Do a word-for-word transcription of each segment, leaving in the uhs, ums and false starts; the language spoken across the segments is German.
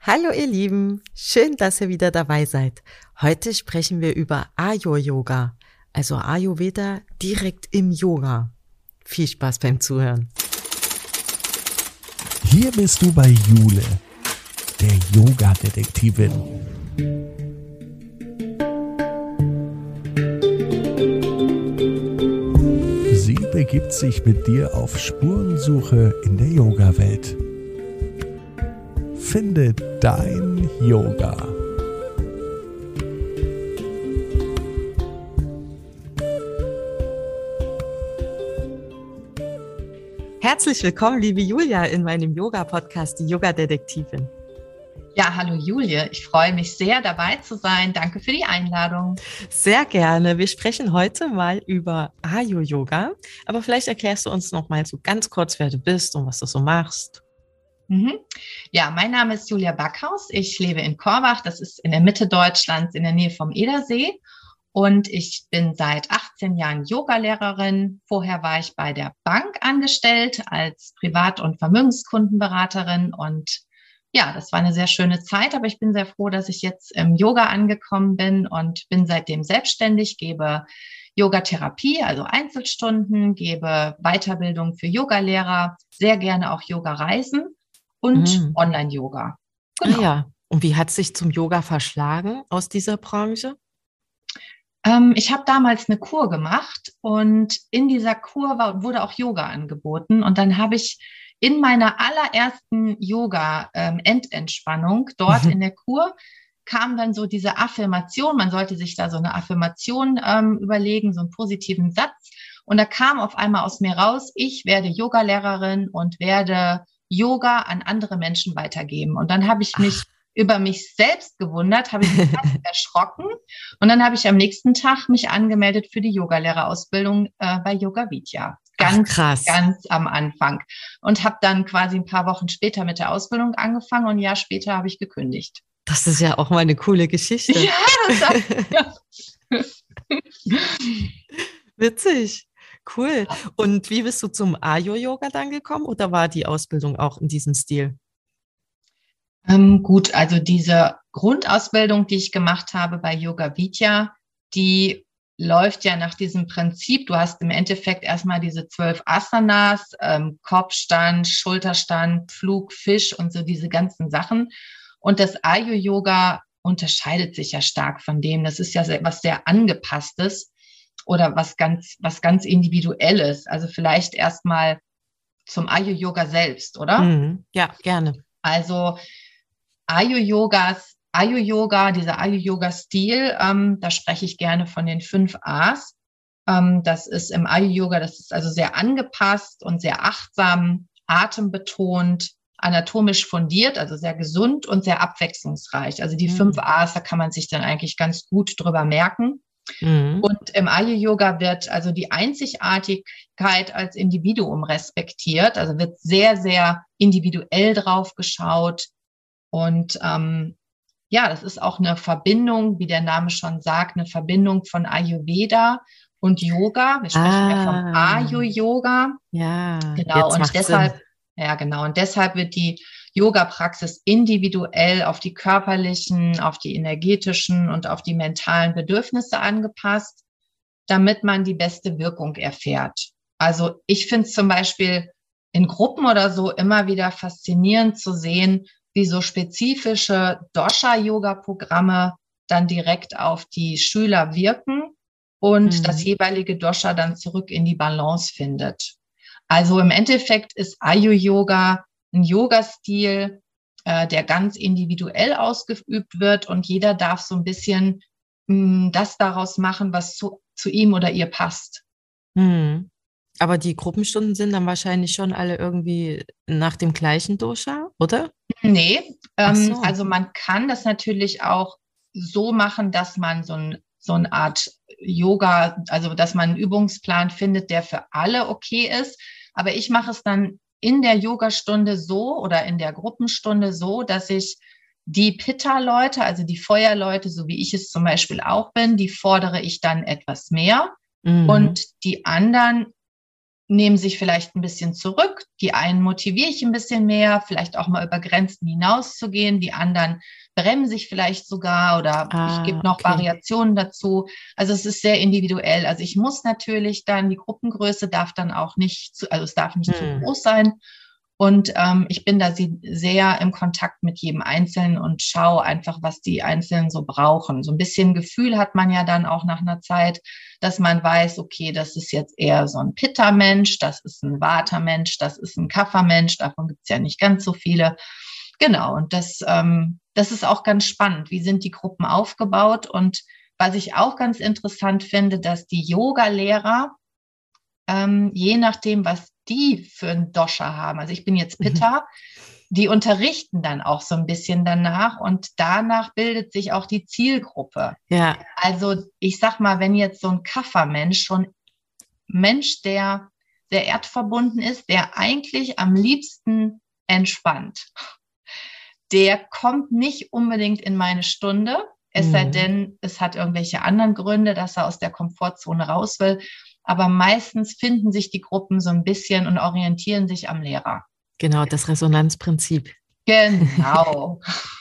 Hallo ihr Lieben, schön, dass ihr wieder dabei seid. Heute sprechen wir über Ayo-Yoga, also Ayurveda direkt im Yoga. Viel Spaß beim Zuhören. Hier bist du bei Jule, der Yoga-Detektivin. Sie begibt sich mit dir auf Spurensuche in der Yoga-Welt. Finde dein Yoga. Herzlich willkommen, liebe Julia, in meinem Yoga-Podcast, die Yoga-Detektivin. Ja, hallo Julie, ich freue mich sehr, dabei zu sein. Danke für die Einladung. Sehr gerne. Wir sprechen heute mal über Ayo-Yoga, aber vielleicht erklärst du uns noch mal so ganz kurz, wer du bist und was du so machst. Mhm. Ja, mein Name ist Julia Backhaus. Ich lebe in Korbach, das ist in der Mitte Deutschlands, in der Nähe vom Edersee. Und ich bin seit achtzehn Jahren Yogalehrerin. Vorher war ich bei der Bank angestellt als Privat- und Vermögenskundenberaterin. Und ja, das war eine sehr schöne Zeit, aber ich bin sehr froh, dass ich jetzt im Yoga angekommen bin und bin seitdem selbstständig, gebe Yogatherapie, also Einzelstunden, gebe Weiterbildung für Yogalehrer, sehr gerne auch Yoga-Reisen und Mhm. Online-Yoga. Genau. Ah ja, und wie hat es sich zum Yoga verschlagen aus dieser Branche? Ähm, ich habe damals eine Kur gemacht und in dieser Kur war, wurde auch Yoga angeboten. Und dann habe ich in meiner allerersten Yoga-Endentspannung dort in der Kur kam dann so diese Affirmation. Man sollte sich da so eine Affirmation ähm, überlegen, so einen positiven Satz. Und da kam auf einmal aus mir raus, ich werde Yogalehrerin und werde Yoga an andere Menschen weitergeben. Und dann habe ich mich Ach. über mich selbst gewundert, habe ich mich fast erschrocken. Und dann habe ich am nächsten Tag mich angemeldet für die Yogalehrerausbildung äh, bei Yoga Vidya. Ganz, Ach, krass. ganz am Anfang. Und habe dann quasi ein paar Wochen später mit der Ausbildung angefangen und ein Jahr später habe ich gekündigt. Das ist ja auch mal eine coole Geschichte. Ja, das ist ja. Witzig. Cool. Und wie bist du zum Ayo-Yoga dann gekommen oder war die Ausbildung auch in diesem Stil? Ähm, gut, also diese Grundausbildung, die ich gemacht habe bei Yoga Vidya, die läuft ja nach diesem Prinzip. Du hast im Endeffekt erstmal diese zwölf Asanas, ähm, Kopfstand, Schulterstand, Flug, Fisch und so diese ganzen Sachen. Und das Ayo-Yoga unterscheidet sich ja stark von dem. Das ist ja was sehr Angepasstes oder was ganz, was ganz Individuelles. Also vielleicht erstmal zum Ayo-Yoga selbst, oder? Mhm. Ja, gerne. Also Ayo-Yogas, Ayo-Yoga, dieser Ayo-Yoga-Stil, ähm, da spreche ich gerne von den fünf A's. Ähm, das ist im Ayo-Yoga, das ist also sehr angepasst und sehr achtsam, atembetont, anatomisch fundiert, also sehr gesund und sehr abwechslungsreich. Also die mhm. fünf A's, da kann man sich dann eigentlich ganz gut drüber merken. Mhm. Und im Ayo-Yoga wird also die Einzigartigkeit als Individuum respektiert, also wird sehr, sehr individuell drauf geschaut. Und ähm, ja, das ist auch eine Verbindung, wie der Name schon sagt, eine Verbindung von Ayurveda und Yoga. Wir sprechen ah. ja vom Ayo-Yoga. Ja, genau. Jetzt und macht's deshalb, Sinn. ja, genau. Und deshalb wird die Yoga-Praxis individuell auf die körperlichen, auf die energetischen und auf die mentalen Bedürfnisse angepasst, damit man die beste Wirkung erfährt. Also ich finde es zum Beispiel in Gruppen oder so immer wieder faszinierend zu sehen, wie so spezifische Dosha-Yoga-Programme dann direkt auf die Schüler wirken und mhm. das jeweilige Dosha dann zurück in die Balance findet. Also im Endeffekt ist Ayo-Yoga ein Yoga-Stil, äh, der ganz individuell ausgeübt wird und jeder darf so ein bisschen mh, das daraus machen, was zu, zu ihm oder ihr passt. Mhm. Aber die Gruppenstunden sind dann wahrscheinlich schon alle irgendwie nach dem gleichen Dosha, oder? Nee, ähm, so. also man kann das natürlich auch so machen, dass man so, ein, so eine Art Yoga, also dass man einen Übungsplan findet, der für alle okay ist. Aber ich mache es dann in der Yogastunde so oder in der Gruppenstunde so, dass ich die Pitta-Leute, also die Feuerleute, so wie ich es zum Beispiel auch bin, die fordere ich dann etwas mehr. Mhm. Und die anderen nehmen sich vielleicht ein bisschen zurück. Die einen motiviere ich ein bisschen mehr, vielleicht auch mal über Grenzen hinauszugehen. Die anderen bremse ich vielleicht sogar oder Ah, ich gebe noch okay. Variationen dazu. Also es ist sehr individuell. Also ich muss natürlich dann, die Gruppengröße darf dann auch nicht zu, also es darf nicht zu Hm. groß sein. Und ähm, ich bin da sie- sehr im Kontakt mit jedem Einzelnen und schaue einfach, was die Einzelnen so brauchen. So ein bisschen Gefühl hat man ja dann auch nach einer Zeit, dass man weiß, okay, das ist jetzt eher so ein Pitta-Mensch, das ist ein Vata-Mensch, das ist ein Kapha-Mensch, davon gibt es ja nicht ganz so viele. Genau, und das, ähm, das ist auch ganz spannend. Wie sind die Gruppen aufgebaut? Und was ich auch ganz interessant finde, dass die Yoga-Lehrer, ähm, je nachdem, was die für ein Dosha haben, also ich bin jetzt Pitta, die unterrichten dann auch so ein bisschen danach und danach bildet sich auch die Zielgruppe. Ja, Also ich sag mal, wenn jetzt so ein Kapha-Mensch, schon Mensch, der sehr erdverbunden ist, der eigentlich am liebsten entspannt, der kommt nicht unbedingt in meine Stunde, es sei Mhm. denn, es hat irgendwelche anderen Gründe, dass er aus der Komfortzone raus will. Aber meistens finden sich die Gruppen so ein bisschen und orientieren sich am Lehrer. genau, das Resonanzprinzip. Genau,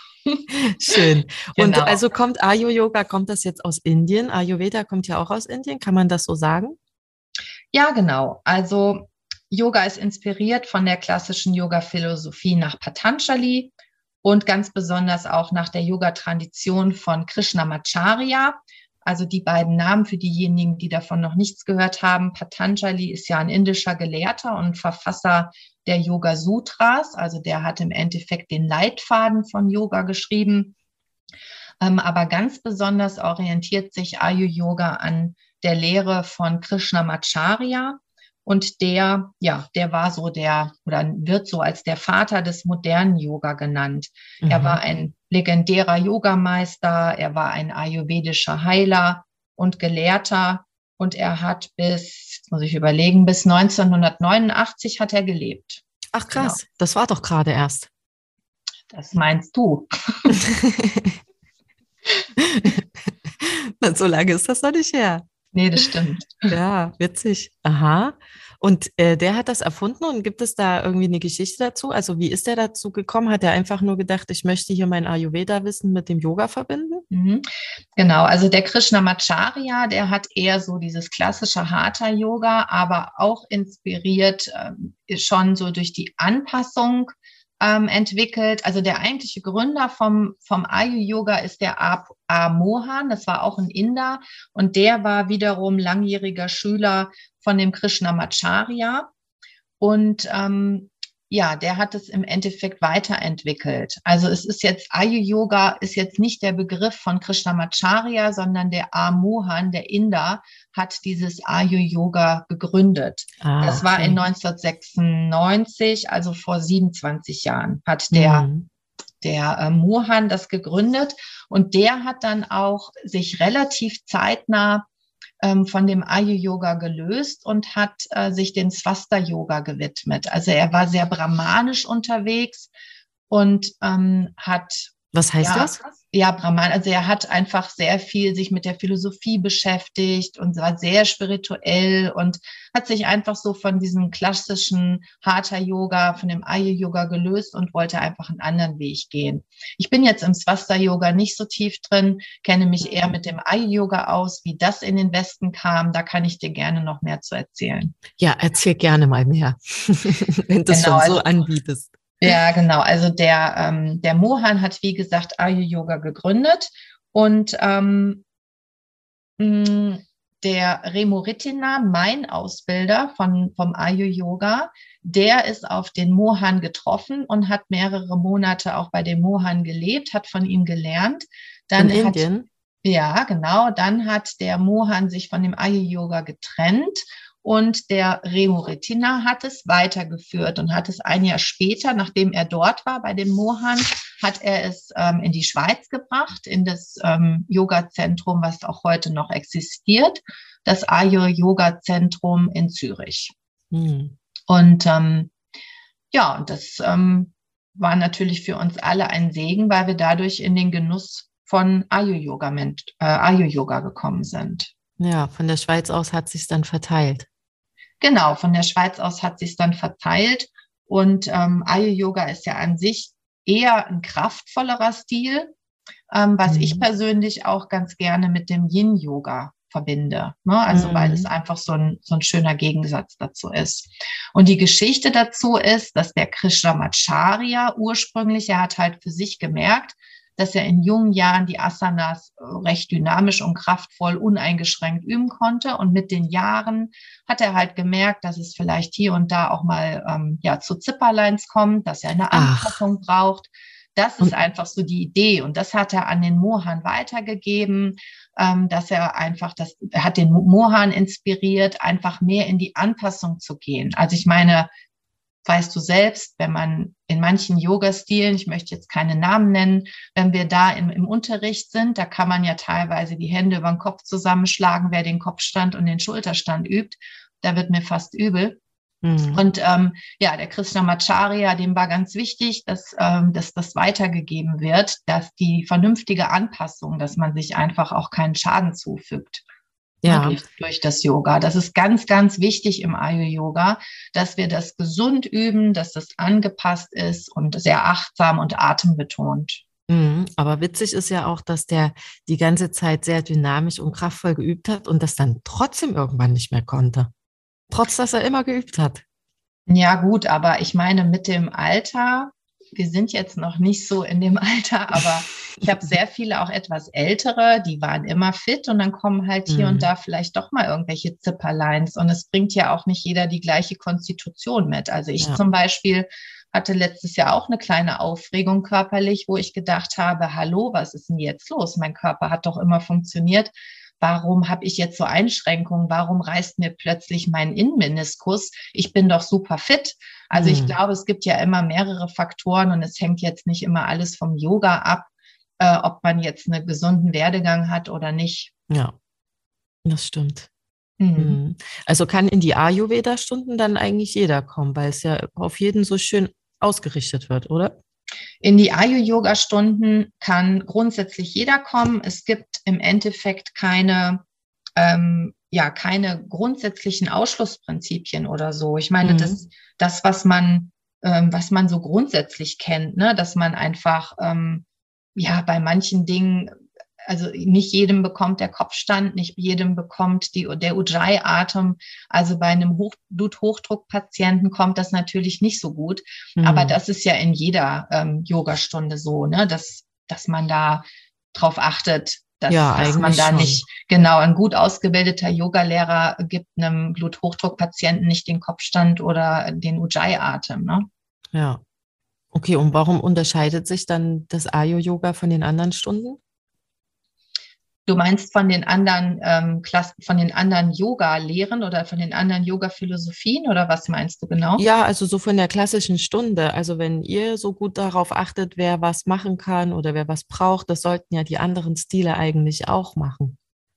Schön. Und genau. also kommt Ayo-Yoga, kommt das jetzt aus Indien? Ayurveda kommt ja auch aus Indien, kann man das so sagen? Ja, genau. Also Yoga ist inspiriert von der klassischen Yoga-Philosophie nach Patanjali und ganz besonders auch nach der Yoga-Tradition von Krishnamacharya. Also die beiden Namen für diejenigen, die davon noch nichts gehört haben. Patanjali ist ja ein indischer Gelehrter und Verfasser der Yoga Sutras. Also der hat im Endeffekt den Leitfaden von Yoga geschrieben. Ähm, aber ganz besonders orientiert sich Ayo-Yoga an der Lehre von Krishnamacharya. Und der, ja, der war so der oder wird so als der Vater des modernen Yoga genannt. Mhm. Er war ein legendärer Yogameister, er war ein ayurvedischer Heiler und Gelehrter und er hat bis, jetzt muss ich überlegen, bis neunzehnhundertneunundachtzig hat er gelebt. Ach krass, genau. Das war doch gerade erst. Das meinst du? So lange ist das noch nicht her. Nee, das stimmt. Ja, witzig. Aha. Und äh, der hat das erfunden und gibt es da irgendwie eine Geschichte dazu? Also wie ist der dazu gekommen? Hat er einfach nur gedacht, ich möchte hier mein Ayurveda-Wissen mit dem Yoga verbinden? Mhm. Genau, also der Krishnamacharya, der hat eher so dieses klassische Hatha-Yoga, aber auch inspiriert äh, schon so durch die Anpassung ähm, entwickelt. Also der eigentliche Gründer vom, vom Ayo-Yoga ist der A. Mohan, das war auch ein Inder und der war wiederum langjähriger Schüler von dem Krishnamacharya und ähm, ja, der hat es im Endeffekt weiterentwickelt. Also es ist jetzt, Ayo-Yoga ist jetzt nicht der Begriff von Krishnamacharya, sondern der A. Mohan, der Inder, hat dieses Ayo-Yoga gegründet. Ah, das okay. war in neunzehnhundertsechsundneunzig, also vor siebenundzwanzig Jahren, hat der, mhm. der äh, Mohan das gegründet. Und der hat dann auch sich relativ zeitnah von dem Ayo-Yoga gelöst und hat äh, sich dem Swasta-Yoga gewidmet. Also er war sehr brahmanisch unterwegs und ähm, hat... Was heißt ja, das? Ja, Brahman. Also er hat einfach sehr viel sich mit der Philosophie beschäftigt und war sehr spirituell und hat sich einfach so von diesem klassischen Hatha-Yoga, von dem Ayo-Yoga gelöst und wollte einfach einen anderen Weg gehen. Ich bin jetzt im Swasta-Yoga nicht so tief drin, kenne mich eher mit dem Ayo-Yoga aus, wie das in den Westen kam. Da kann ich dir gerne noch mehr zu erzählen. Ja, erzähl gerne mal mehr, wenn du es genau, schon so also, anbietest. Ja, genau. Also der, ähm, der Mohan hat, wie gesagt, Ayo-Yoga gegründet und ähm, mh, der Remo Rittina, mein Ausbilder von, vom Ayo-Yoga, der ist auf den Mohan getroffen und hat mehrere Monate auch bei dem Mohan gelebt, hat von ihm gelernt. Dann In hat, Indien? Ja, genau. Dann hat der Mohan sich von dem Ayo-Yoga getrennt. Und der Remo Rittina hat es weitergeführt und hat es ein Jahr später, nachdem er dort war bei dem Mohan, hat er es ähm, in die Schweiz gebracht, in das ähm, Yoga-Zentrum, was auch heute noch existiert, das Ayo-Yoga-Zentrum in Zürich. Hm. Und ähm, ja, und das ähm, war natürlich für uns alle ein Segen, weil wir dadurch in den Genuss von Ayo-Yoga äh, Ayo-Yoga gekommen sind. Ja, von der Schweiz aus hat sich dann verteilt. Genau, von der Schweiz aus hat sich dann verteilt. Und ähm, Ayo-Yoga ist ja an sich eher ein kraftvollerer Stil, ähm, was ich Mhm. persönlich auch ganz gerne mit dem Yin-Yoga verbinde. Ne? Also weil es Mhm. einfach so ein, so ein schöner Gegensatz dazu ist. Und die Geschichte dazu ist, dass der Krishnamacharya ursprünglich, er hat halt für sich gemerkt, dass er in jungen Jahren die Asanas recht dynamisch und kraftvoll, uneingeschränkt üben konnte. Und mit den Jahren hat er halt gemerkt, dass es vielleicht hier und da auch mal ähm, ja, zu Zipperleins kommt, dass er eine Ach, Anpassung braucht. Das ist und einfach so die Idee. Und das hat er an den Mohan weitergegeben, ähm, dass er einfach, das, er hat den Mohan inspiriert, einfach mehr in die Anpassung zu gehen. Also ich meine, weißt du selbst, wenn man in manchen Yoga-Stilen, ich möchte jetzt keine Namen nennen, wenn wir da im, im Unterricht sind, da kann man ja teilweise die Hände über den Kopf zusammenschlagen, wer den Kopfstand und den Schulterstand übt. Da wird mir fast übel. mhm. Und ähm, ja, der Krishnamacharya, dem war ganz wichtig, dass, ähm, dass das weitergegeben wird, dass die vernünftige Anpassung, dass man sich einfach auch keinen Schaden zufügt. Ne, Ja, durch, durch das Yoga. Das ist ganz, ganz wichtig im Ayo-Yoga, dass wir das gesund üben, dass das angepasst ist und sehr achtsam und atembetont. mhm. Aber witzig ist ja auch, dass der die ganze Zeit sehr dynamisch und kraftvoll geübt hat und das dann trotzdem irgendwann nicht mehr konnte. Trotz, dass er immer geübt hat. Ja, gut, aber ich meine, mit dem Alter, wir sind jetzt noch nicht so in dem Alter, aber ich habe sehr viele auch etwas ältere, die waren immer fit und dann kommen halt hier und Mhm. da vielleicht doch mal irgendwelche Zipperleins und es bringt ja auch nicht jeder die gleiche Konstitution mit. Also ich Ja. zum Beispiel hatte letztes Jahr auch eine kleine Aufregung körperlich, wo ich gedacht habe, hallo, was ist denn jetzt los? Mein Körper hat doch immer funktioniert. Warum habe ich jetzt so Einschränkungen? Warum reißt mir plötzlich mein Innenmeniskus? Ich bin doch super fit. Also ich Mhm. glaube, es gibt ja immer mehrere Faktoren und es hängt jetzt nicht immer alles vom Yoga ab, äh, ob man jetzt einen gesunden Werdegang hat oder nicht. Ja, das stimmt. Mhm. Mhm. Also kann in die Ayurveda-Stunden dann eigentlich jeder kommen, weil es ja auf jeden so schön ausgerichtet wird, oder? In die Ayo-Yoga-Stunden kann grundsätzlich jeder kommen. Es gibt im Endeffekt keine, ähm, ja, keine grundsätzlichen Ausschlussprinzipien oder so. Ich meine, das, Mhm. das was man, ähm, was man so grundsätzlich kennt, ne, dass man einfach, ähm, ja, bei manchen Dingen, also nicht jedem bekommt der Kopfstand, nicht jedem bekommt die, der Ujjayi-Atem. Also bei einem Hoch, Bluthochdruckpatienten kommt das natürlich nicht so gut. Aber Mhm. das ist ja in jeder ähm, Yogastunde so, ne, dass, dass man da drauf achtet, dass, Ja, dass man eigentlich da schon. nicht, genau, ein gut ausgebildeter Yogalehrer gibt einem Bluthochdruckpatienten nicht den Kopfstand oder den Ujjayi-Atem, ne? Ja. Okay, und warum unterscheidet sich dann das Ayo-Yoga von den anderen Stunden? Du meinst von den anderen ähm, Klassen, von den anderen Yoga-Lehren oder von den anderen Yoga-Philosophien oder was meinst du genau? Ja, also so von der klassischen Stunde. Also wenn ihr so gut darauf achtet, wer was machen kann oder wer was braucht, das sollten ja die anderen Stile eigentlich auch machen.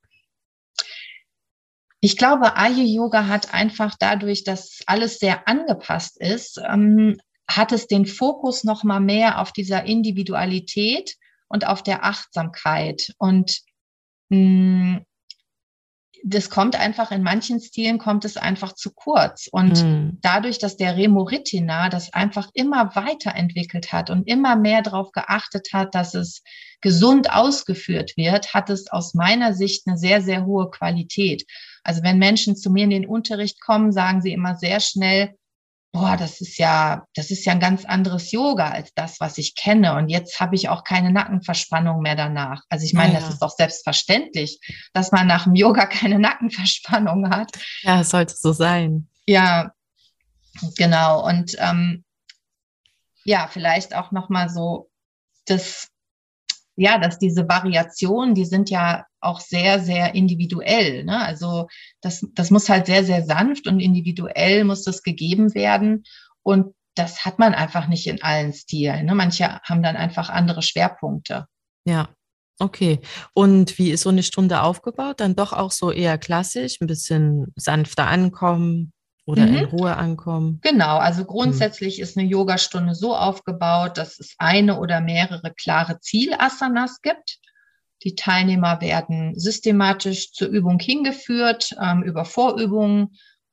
Ich glaube, Ayo-Yoga hat einfach dadurch, dass alles sehr angepasst ist, ähm, hat es den Fokus noch mal mehr auf dieser Individualität und auf der Achtsamkeit. Und mh, das kommt einfach, in manchen Stilen kommt es einfach zu kurz. Und Mm, dadurch, dass der Remo Rittiner das einfach immer weiterentwickelt hat und immer mehr darauf geachtet hat, dass es gesund ausgeführt wird, hat es aus meiner Sicht eine sehr, sehr hohe Qualität. Also wenn Menschen zu mir in den Unterricht kommen, sagen sie immer sehr schnell, boah, das ist ja, das ist ja ein ganz anderes Yoga als das, was ich kenne. Und jetzt habe ich auch keine Nackenverspannung mehr danach. Also ich ah meine, das ja, ist doch selbstverständlich, dass man nach dem Yoga keine Nackenverspannung hat. ja, es sollte so sein. Ja, genau. Und ähm, ja, vielleicht auch noch mal so das, ja, dass diese Variationen, die sind ja auch sehr, sehr individuell. Ne? Also das, das muss halt sehr, sehr sanft und individuell muss das gegeben werden. Und das hat man einfach nicht in allen Stilen. Ne? Manche haben dann einfach andere Schwerpunkte. Ja, okay. Und wie ist so eine Stunde aufgebaut? Dann doch auch so eher klassisch, ein bisschen sanfter ankommen oder in Mhm. Ruhe ankommen. Genau, also Hm. grundsätzlich ist eine Yogastunde so aufgebaut, dass es eine oder mehrere klare Zielasanas gibt. Die Teilnehmer werden systematisch zur Übung hingeführt, ähm, über Vorübungen.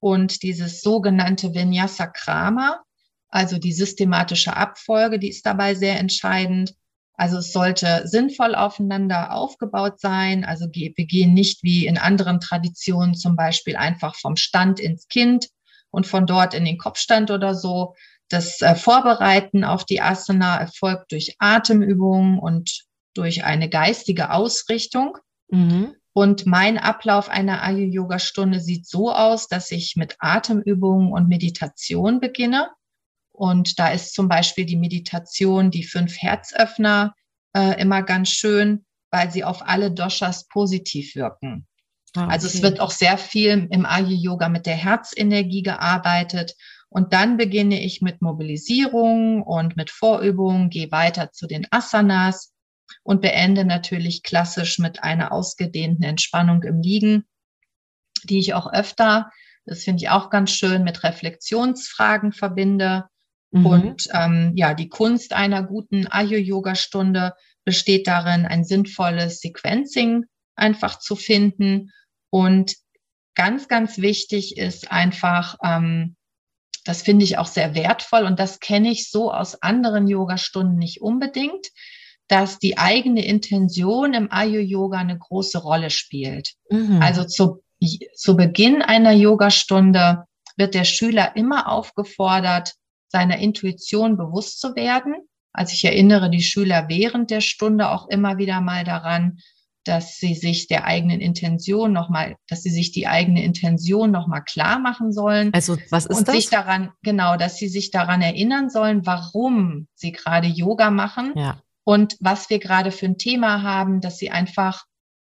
Und dieses sogenannte Vinyasa Krama, also die systematische Abfolge, die ist dabei sehr entscheidend. Also es sollte sinnvoll aufeinander aufgebaut sein. Also wir gehen nicht wie in anderen Traditionen zum Beispiel einfach vom Stand ins Kind und von dort in den Kopfstand oder so. Das äh, Vorbereiten auf die Asana erfolgt durch Atemübungen und durch eine geistige Ausrichtung. Mhm. Und mein Ablauf einer Ayo-Yoga-Stunde sieht so aus, dass ich mit Atemübungen und Meditation beginne. Und da ist zum Beispiel die Meditation, die fünf Herzöffner, äh, immer ganz schön, weil sie auf alle Doshas positiv wirken. Ah, okay. Also es wird auch sehr viel im Ayo-Yoga mit der Herzenergie gearbeitet. Und dann beginne ich mit Mobilisierung und mit Vorübungen, gehe weiter zu den Asanas und beende natürlich klassisch mit einer ausgedehnten Entspannung im Liegen, die ich auch öfter, das finde ich auch ganz schön, mit Reflexionsfragen verbinde. Mhm. Und ähm, ja, die Kunst einer guten Ayo-Yoga-Stunde besteht darin, ein sinnvolles Sequencing einfach zu finden. Und ganz, ganz wichtig ist einfach, ähm, das finde ich auch sehr wertvoll und das kenne ich so aus anderen Yoga-Stunden nicht unbedingt, dass die eigene Intention im Ayo-Yoga eine große Rolle spielt. Mhm. Also zu, zu Beginn einer Yogastunde wird der Schüler immer aufgefordert, seiner Intuition bewusst zu werden. Also ich erinnere die Schüler während der Stunde auch immer wieder mal daran, dass sie sich der eigenen Intention nochmal, dass sie sich die eigene Intention nochmal klar machen sollen. Also was ist und das? sich daran, genau, dass sie sich daran erinnern sollen, warum sie gerade Yoga machen Ja. und was wir gerade für ein Thema haben, dass sie einfach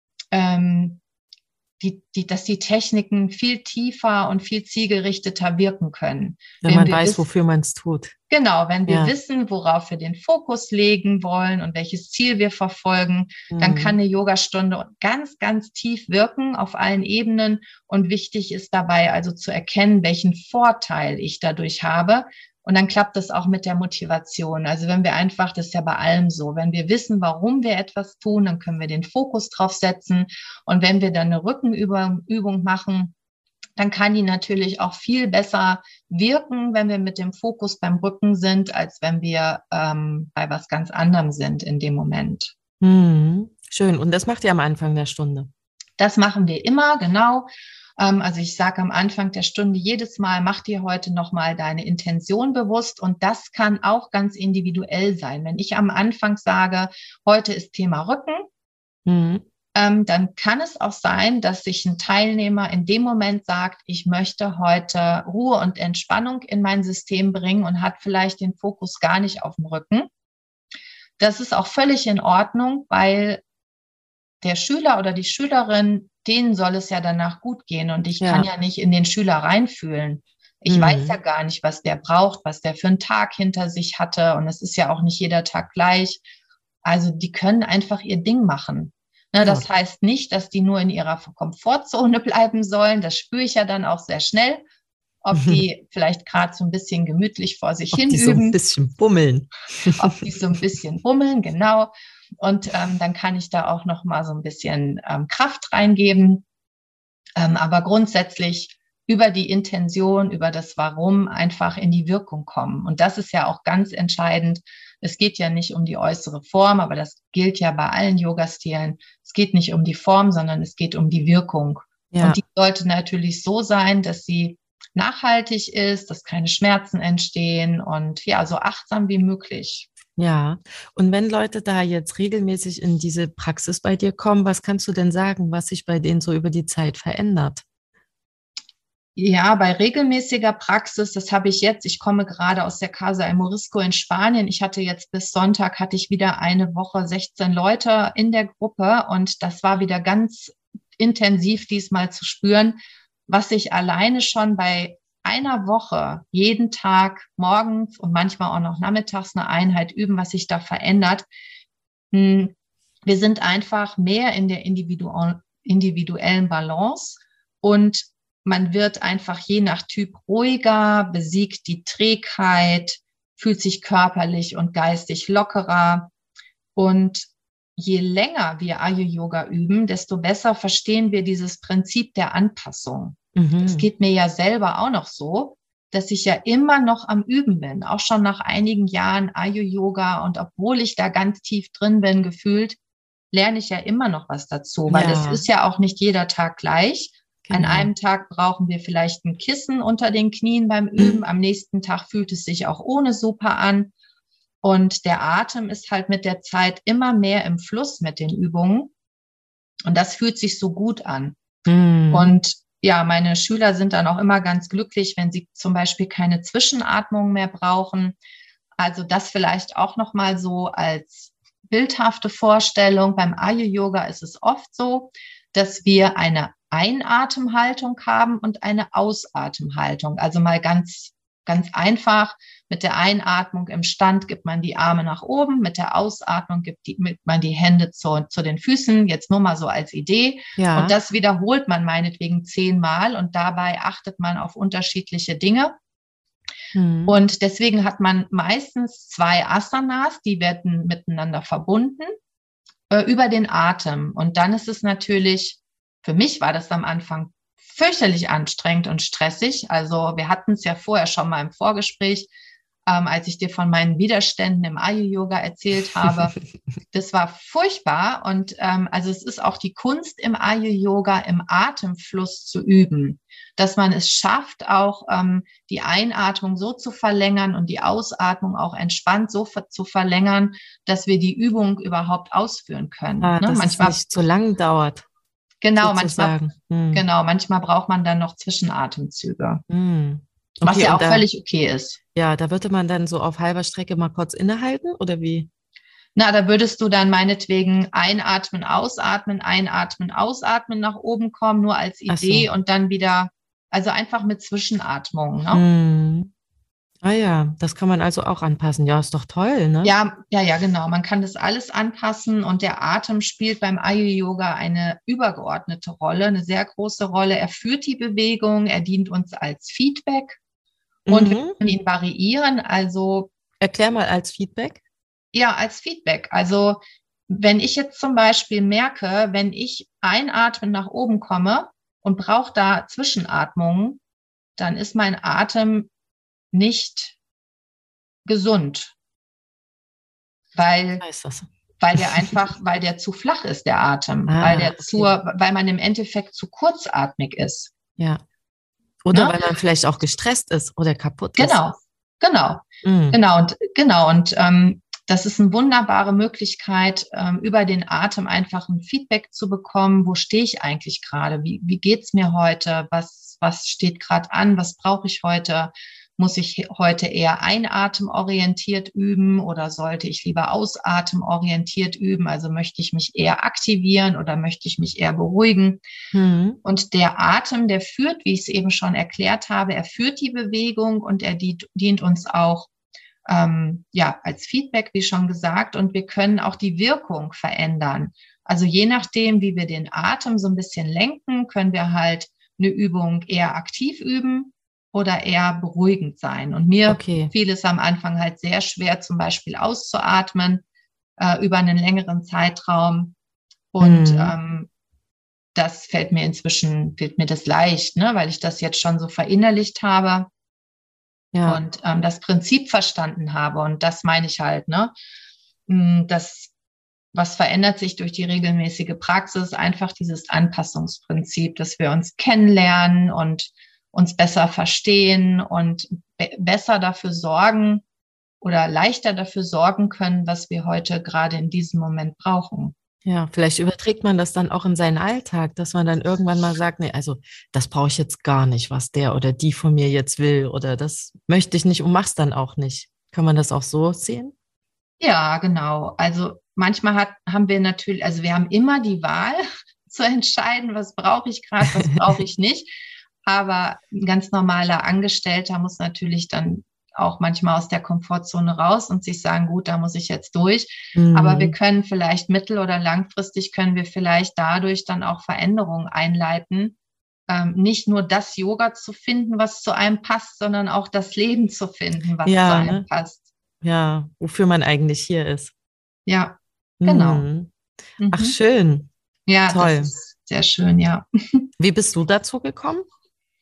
ähm, Die, die, dass die Techniken viel tiefer und viel zielgerichteter wirken können. Wenn, Wenn man wir weiß, wissen, wofür man es tut. genau, wenn wir Ja. wissen, worauf wir den Fokus legen wollen und welches Ziel wir verfolgen, Mhm. dann kann eine Yogastunde ganz, ganz tief wirken auf allen Ebenen. Und wichtig ist dabei also zu erkennen, welchen Vorteil ich dadurch habe. Und dann klappt das auch mit der Motivation. Also wenn wir einfach, das ist ja bei allem so, wenn wir wissen, warum wir etwas tun, dann können wir den Fokus drauf setzen. Und wenn wir dann eine Rückenübung Übung machen, dann kann die natürlich auch viel besser wirken, wenn wir mit dem Fokus beim Rücken sind, als wenn wir ähm, bei was ganz anderem sind in dem Moment. Mhm. Schön. Und das macht ihr am Anfang der Stunde? Das machen wir immer, genau. Ähm, also ich sage am Anfang der Stunde jedes Mal, mach dir heute nochmal deine Intention bewusst und das kann auch ganz individuell sein. Wenn ich am Anfang sage, heute ist Thema Rücken, Mhm. ähm, dann kann es auch sein, dass sich ein Teilnehmer in dem Moment sagt, ich möchte heute Ruhe und Entspannung in mein System bringen und hat vielleicht den Fokus gar nicht auf dem Rücken. Das ist auch völlig in Ordnung, weil der Schüler oder die Schülerin, denen soll es ja danach gut gehen und ich Ja. kann ja nicht in den Schüler reinfühlen. Ich Mhm. weiß ja gar nicht, was der braucht, was der für einen Tag hinter sich hatte und es ist ja auch nicht jeder Tag gleich. Also die können einfach ihr Ding machen. Ne, Ja. das heißt nicht, dass die nur in ihrer Komfortzone bleiben sollen. Das spüre ich ja dann auch sehr schnell, ob die vielleicht gerade so ein bisschen gemütlich vor sich Ob hin die so ein üben, bisschen bummeln. ob die so ein bisschen bummeln, genau. Und ähm, dann kann ich da auch noch mal so ein bisschen ähm, Kraft reingeben. Ähm, aber grundsätzlich über die Intention, über das Warum einfach in die Wirkung kommen. Und das ist ja auch ganz entscheidend. Es geht ja nicht um die äußere Form, aber das gilt ja bei allen Yoga-Stilen. Es geht nicht um die Form, sondern es geht um die Wirkung. Ja. Und die sollte natürlich so sein, dass sie nachhaltig ist, dass keine Schmerzen entstehen und ja, so achtsam wie möglich. Ja, und wenn Leute da jetzt regelmäßig in diese Praxis bei dir kommen, was kannst du denn sagen, was sich bei denen so über die Zeit verändert? Ja, bei regelmäßiger Praxis, das habe ich jetzt, ich komme gerade aus der Casa El Morisco in Spanien. Ich hatte jetzt bis Sonntag, hatte ich wieder eine Woche sechzehn Leute in der Gruppe und das war wieder ganz intensiv diesmal zu spüren, was sich alleine schon bei einer Woche jeden Tag morgens und manchmal auch noch nachmittags eine Einheit üben, was sich da verändert. Wir sind einfach mehr in der individu- individuellen Balance und man wird einfach je nach Typ ruhiger, besiegt die Trägheit, fühlt sich körperlich und geistig lockerer. Und je länger wir Ayo-Yoga üben, desto besser verstehen wir dieses Prinzip der Anpassung. Das Mhm. geht mir ja selber auch noch so, dass ich ja immer noch am Üben bin, auch schon nach einigen Jahren Ayo-Yoga. Und obwohl ich da ganz tief drin bin, gefühlt, lerne ich ja immer noch was dazu, weil es Ja, ist ja auch nicht jeder Tag gleich. An genau. einem Tag brauchen wir vielleicht ein Kissen unter den Knien beim Üben. Am nächsten Tag fühlt es sich auch ohne super an. Und der Atem ist halt mit der Zeit immer mehr im Fluss mit den Übungen. Und das fühlt sich so gut an. Mhm. Und ja, meine Schüler sind dann auch immer ganz glücklich, wenn sie zum Beispiel keine Zwischenatmung mehr brauchen. Also das vielleicht auch nochmal so als bildhafte Vorstellung. Beim Ayo-Yoga ist es oft so, dass wir eine Einatemhaltung haben und eine Ausatemhaltung. Also mal ganz, ganz einfach. Mit der Einatmung im Stand gibt man die Arme nach oben, mit der Ausatmung gibt, die, gibt man die Hände zu, zu den Füßen, jetzt nur mal so als Idee. Und Ja. das wiederholt man meinetwegen zehnmal und dabei achtet man auf unterschiedliche Dinge. Mhm. Und deswegen hat man meistens zwei Asanas, die werden miteinander verbunden äh, über den Atem. Und dann ist es natürlich, für mich war das am Anfang fürchterlich anstrengend und stressig. Also wir hatten es ja vorher schon mal im Vorgespräch, ähm, als ich dir von meinen Widerständen im Ayo-Yoga erzählt habe. Das war furchtbar. Und ähm, also es ist auch die Kunst im Ayo-Yoga, im Atemfluss zu üben, dass man es schafft, auch ähm, die Einatmung so zu verlängern und die Ausatmung auch entspannt so ver- zu verlängern, dass wir die Übung überhaupt ausführen können. Ah, Ne? dass es Manchmal, nicht so lang dauert, genau, manchmal, sozusagen. Mhm. genau, manchmal braucht man dann noch Zwischenatemzüge, Mhm. was Okay, ja und auch da, völlig okay ist. ja, da würde man dann so auf halber Strecke mal kurz innehalten, oder wie? Na, da würdest du dann meinetwegen einatmen, ausatmen, einatmen, ausatmen nach oben kommen, nur als Ach so. Idee und dann wieder, also einfach mit Zwischenatmungen, ne? Mhm. Ah ja, das kann man also auch anpassen. Ja, ist doch toll, ne? Ja, ja, ja, genau. Man kann das alles anpassen und der Atem spielt beim Ayo-Yoga eine übergeordnete Rolle, eine sehr große Rolle. Er führt die Bewegung, er dient uns als Feedback und wir Mhm. können ihn variieren. Also Erklär mal als Feedback. ja, als Feedback. Also wenn ich jetzt zum Beispiel merke, wenn ich einatmen nach oben komme und brauche da Zwischenatmungen, dann ist mein Atem nicht gesund, weil, Heißt das. weil der einfach, weil der zu flach ist, der Atem, weil Ah, der okay. zur, weil man im Endeffekt zu kurzatmig ist. Ja. Oder Ne? weil man vielleicht auch gestresst ist oder kaputt ist. Genau, genau, Mhm. genau und genau und ähm, das ist eine wunderbare Möglichkeit, ähm, über den Atem einfach ein Feedback zu bekommen. Wo stehe ich eigentlich gerade? Wie, wie geht's mir heute? Was, was steht gerade an? Was brauche ich heute? Muss ich heute eher einatemorientiert üben oder sollte ich lieber ausatemorientiert üben? Also möchte ich mich eher aktivieren oder möchte ich mich eher beruhigen? Mhm. Und der Atem, der führt, wie ich es eben schon erklärt habe, er führt die Bewegung und er dient, dient uns auch ähm, ja, als Feedback, wie schon gesagt, und wir können auch die Wirkung verändern. Also je nachdem, wie wir den Atem so ein bisschen lenken, können wir halt eine Übung eher aktiv üben oder eher beruhigend sein. Und mir Okay. fiel es am Anfang halt sehr schwer, zum Beispiel auszuatmen äh, über einen längeren Zeitraum. Und Mhm. ähm, das fällt mir inzwischen, fällt mir das leicht, ne, weil ich das jetzt schon so verinnerlicht habe Ja. und ähm, das Prinzip verstanden habe. Und das meine ich halt, ne? Das, was verändert sich durch die regelmäßige Praxis? Einfach dieses Anpassungsprinzip, dass wir uns kennenlernen und uns besser verstehen und be besser dafür sorgen oder leichter dafür sorgen können, was wir heute gerade in diesem Moment brauchen. Ja, vielleicht überträgt man das dann auch in seinen Alltag, dass man dann irgendwann mal sagt, nee, also das brauche ich jetzt gar nicht, was der oder die von mir jetzt will oder das möchte ich nicht und mach's dann auch nicht. Kann man das auch so sehen? Ja, genau. Also manchmal hat, haben wir natürlich, also wir haben immer die Wahl zu entscheiden, was brauche ich gerade, was brauche ich nicht. Aber ein ganz normaler Angestellter muss natürlich dann auch manchmal aus der Komfortzone raus und sich sagen, gut, da muss ich jetzt durch. Aber wir Mhm. können vielleicht mittel- oder langfristig können wir vielleicht dadurch dann auch Veränderungen einleiten. Ähm, nicht nur das Yoga zu finden, was zu einem passt, sondern auch das Leben zu finden, was zu Ja, einem ne? passt. Ja, wofür man eigentlich hier ist. Ja, genau. Mhm. Ach, Mhm. schön. Ja, das Toll. ist sehr schön, ja. Wie bist du dazu gekommen?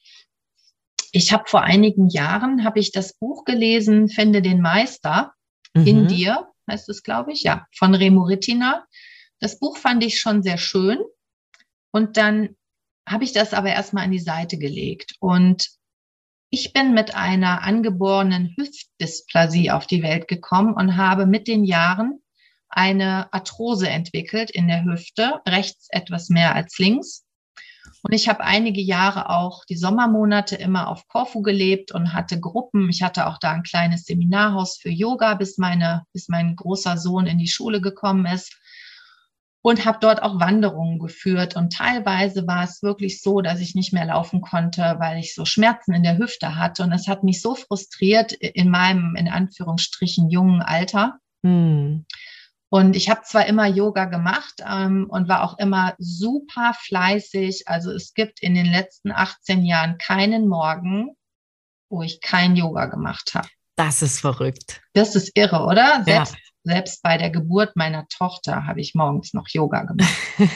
ich habe vor einigen Jahren, habe ich das Buch gelesen, Finde den Meister mhm. in dir, heißt es, glaube ich, ja, von Remo Rittinger. Das Buch fand ich schon sehr schön und dann habe ich das aber erstmal an die Seite gelegt und ich bin mit einer angeborenen Hüftdysplasie auf die Welt gekommen und habe mit den Jahren eine Arthrose entwickelt in der Hüfte, rechts etwas mehr als links. Und ich habe einige Jahre auch die Sommermonate immer auf Korfu gelebt und hatte Gruppen. Ich hatte auch da ein kleines Seminarhaus für Yoga, bis meine, bis mein großer Sohn in die Schule gekommen ist. Und habe dort auch Wanderungen geführt. Und teilweise war es wirklich so, dass ich nicht mehr laufen konnte, weil ich so Schmerzen in der Hüfte hatte. Und das hat mich so frustriert in meinem, in Anführungsstrichen, jungen Alter. Hm. Und ich habe zwar immer Yoga gemacht ähm, und war auch immer super fleißig. Also es gibt in den letzten achtzehn Jahren keinen Morgen, wo ich kein Yoga gemacht habe. Das ist verrückt. Das ist irre, oder? Selbst, ja. selbst bei der Geburt meiner Tochter habe ich morgens noch Yoga gemacht.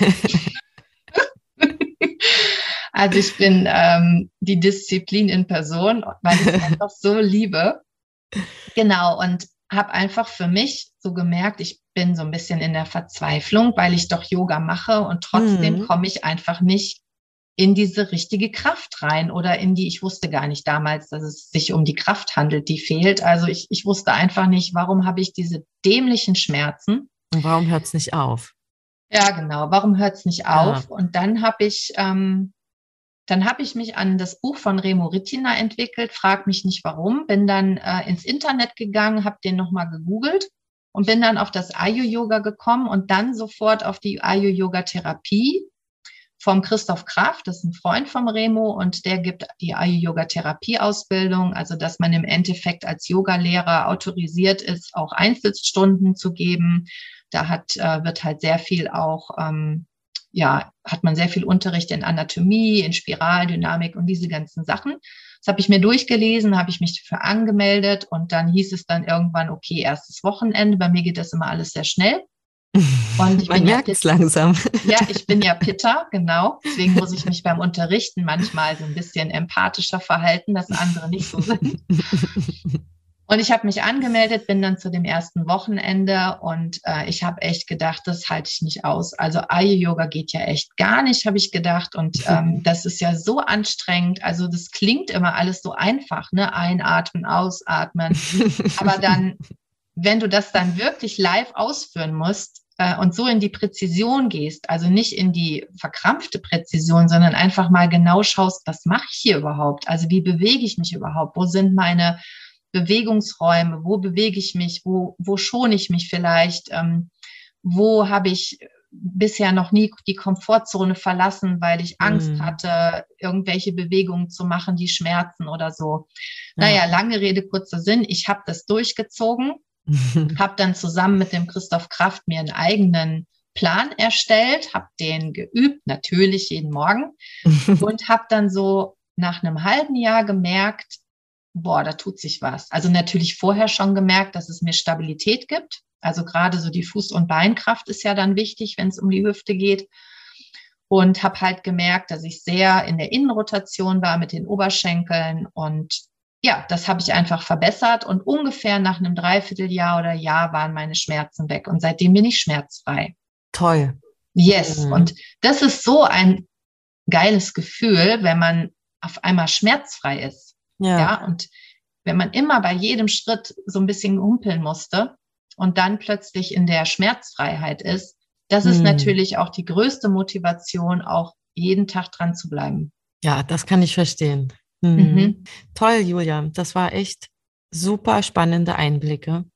Also ich bin ähm, die Disziplin in Person, weil ich es einfach so liebe. Genau, und habe einfach für mich so gemerkt, ich bin so ein bisschen in der Verzweiflung, weil ich doch Yoga mache und trotzdem mhm. komme ich einfach nicht in diese richtige Kraft rein oder in die, ich wusste gar nicht damals, dass es sich um die Kraft handelt, die fehlt. Also ich, ich wusste einfach nicht, warum habe ich diese dämlichen Schmerzen. Und warum hört es nicht auf? Ja, genau, warum hört es nicht auf? Ja. Und dann habe ich, ähm, dann habe ich mich an das Buch von Remo Rittinger entwickelt, frag mich nicht warum, bin dann äh, ins Internet gegangen, habe den nochmal gegoogelt und bin dann auf das Ayo-Yoga gekommen und dann sofort auf die Ayo-Yoga-Therapie vom Christoph Kraft, das ist ein Freund vom Remo und der gibt die Ayo-Yoga-Therapie-Ausbildung, also dass man im Endeffekt als Yogalehrer autorisiert ist, auch Einzelstunden zu geben. Da hat, äh, wird halt sehr viel auch, ähm, ja, hat man sehr viel Unterricht in Anatomie, in Spiraldynamik und diese ganzen Sachen. Das habe ich mir durchgelesen, habe ich mich dafür angemeldet und dann hieß es dann irgendwann, okay, erstes Wochenende. Bei mir geht das immer alles sehr schnell. Und ich Man bin merkt ja es langsam. Ja, ich bin ja Pitta, genau. Deswegen muss ich mich beim Unterrichten manchmal so ein bisschen empathischer verhalten, dass andere nicht so sind. Und ich habe mich angemeldet, bin dann zu dem ersten Wochenende und äh, ich habe echt gedacht, das halte ich nicht aus. Also Ayo-Yoga geht ja echt gar nicht, habe ich gedacht. Und ähm, das ist ja so anstrengend. Also das klingt immer alles so einfach, ne? Einatmen, ausatmen. Aber dann, wenn du das dann wirklich live ausführen musst, und so in die Präzision gehst, also nicht in die verkrampfte Präzision, sondern einfach mal genau schaust, was mache ich hier überhaupt? Also wie bewege ich mich überhaupt? Wo sind meine Bewegungsräume? Wo bewege ich mich? Wo, wo schone ich mich vielleicht? Ähm, wo habe ich bisher noch nie die Komfortzone verlassen, weil ich Angst mm. hatte, irgendwelche Bewegungen zu machen, die schmerzen oder so. Ja. Naja, lange Rede, kurzer Sinn. Ich habe das durchgezogen. Habe dann zusammen mit dem Christoph Kraft mir einen eigenen Plan erstellt, habe den geübt, natürlich jeden Morgen und habe dann so nach einem halben Jahr gemerkt, boah, da tut sich was. Also natürlich vorher schon gemerkt, dass es mir Stabilität gibt. Also gerade so die Fuß- und Beinkraft ist ja dann wichtig, wenn es um die Hüfte geht. Und habe halt gemerkt, dass ich sehr in der Innenrotation war mit den Oberschenkeln und ja, das habe ich einfach verbessert und ungefähr nach einem Dreivierteljahr oder Jahr waren meine Schmerzen weg und seitdem bin ich schmerzfrei. Toll. Yes, mhm. Und das ist so ein geiles Gefühl, wenn man auf einmal schmerzfrei ist. Ja. Ja, und wenn man immer bei jedem Schritt so ein bisschen humpeln musste und dann plötzlich in der Schmerzfreiheit ist, das ist mhm. natürlich auch die größte Motivation, auch jeden Tag dran zu bleiben. Ja, das kann ich verstehen. Mhm. Mhm. Toll, Julia. Das war echt super spannende Einblicke.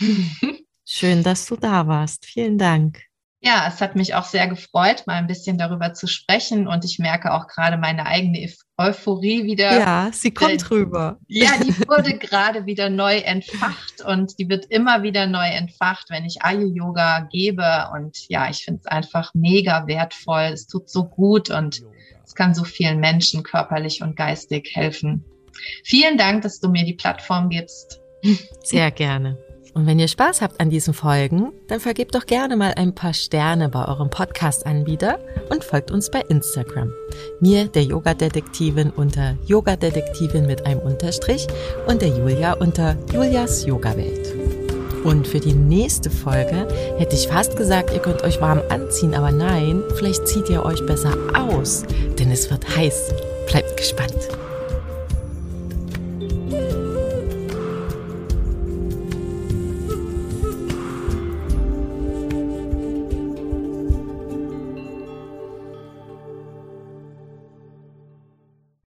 Schön, dass du da warst. Vielen Dank. Ja, es hat mich auch sehr gefreut, mal ein bisschen darüber zu sprechen und ich merke auch gerade meine eigene Euphorie wieder. Ja, sie kommt äh, rüber. Ja, die wurde gerade wieder neu entfacht und die wird immer wieder neu entfacht, wenn ich Ayo-Yoga gebe und ja, ich finde es einfach mega wertvoll. Es tut so gut und es kann so vielen Menschen körperlich und geistig helfen. Vielen Dank, dass du mir die Plattform gibst. Sehr gerne. Und wenn ihr Spaß habt an diesen Folgen, dann vergebt doch gerne mal ein paar Sterne bei eurem Podcast-Anbieter und folgt uns bei Instagram. Mir, der Yoga-Detektivin, unter Yoga-Detektivin mit einem Unterstrich und der Julia unter Julias Yoga-Welt. Und für die nächste Folge hätte ich fast gesagt, ihr könnt euch warm anziehen, aber nein, vielleicht zieht ihr euch besser aus, denn es wird heiß. Bleibt gespannt.